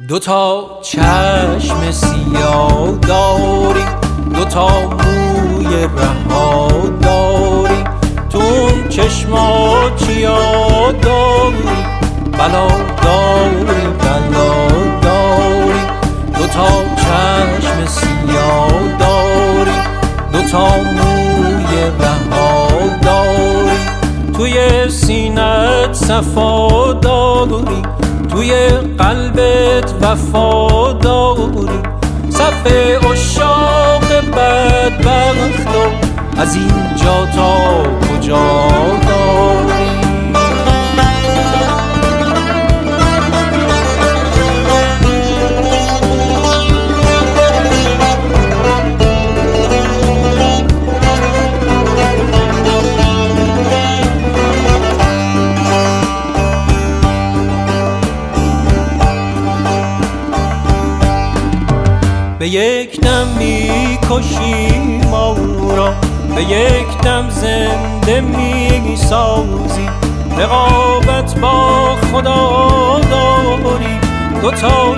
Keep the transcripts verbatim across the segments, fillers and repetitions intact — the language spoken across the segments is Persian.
دوتا چشم سیاه داری، دوتا موی رها داری، تو اون چشما چیا داری؟ بلا داری بلا داری. دوتا چشم سیاه داری، دوتا موی رها داری، توی سینت صفا داری، توی قلبت وفا داری. صف عشاق بدبختو از اینجا تا کجا داری؟ به یک دم میکشی ما را، به یک دم زنده میسازی، رقابت با خدا داری. دوتا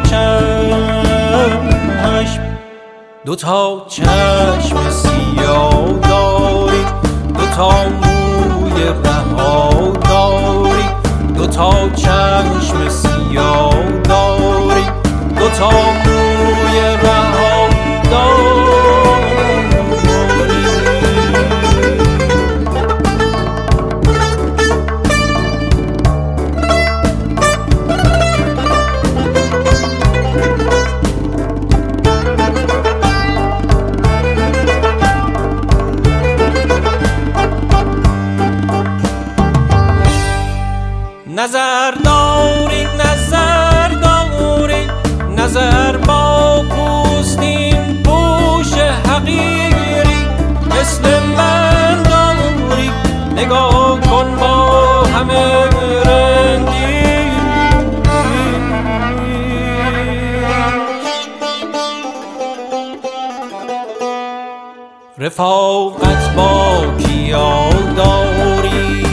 چشم دوتا چشم سیاه داری، دوتا موی رها داری، دوتا چشم سیاه داری، دوتا موی رها داری. نظر داری نظر داری، نظر با پوستین پوش حقیری، مثل من داری نگاه کن با همه رنگی. رفاقت با کیا داری؟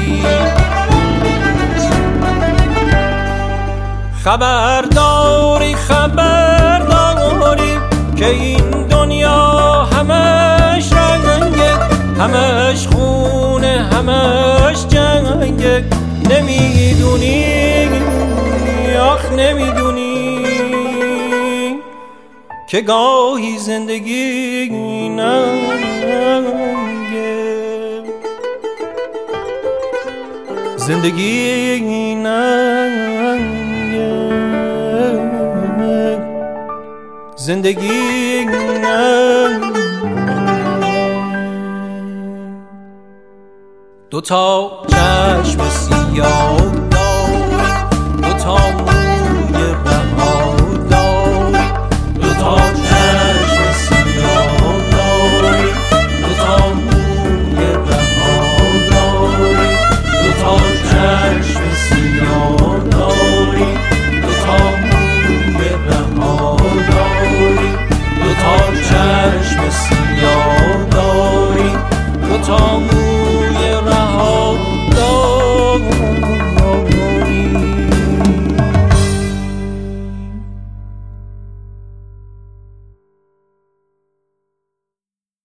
خبر داری خبر داری که این دنیا همش رنگه، همش خونه همش جنگه. نمیدونی آخ نمیدونی که گاهی زندگی ننگه، زندگی ننگه، زندگی ننگه. دوتا چشم سیاه داری، دوتا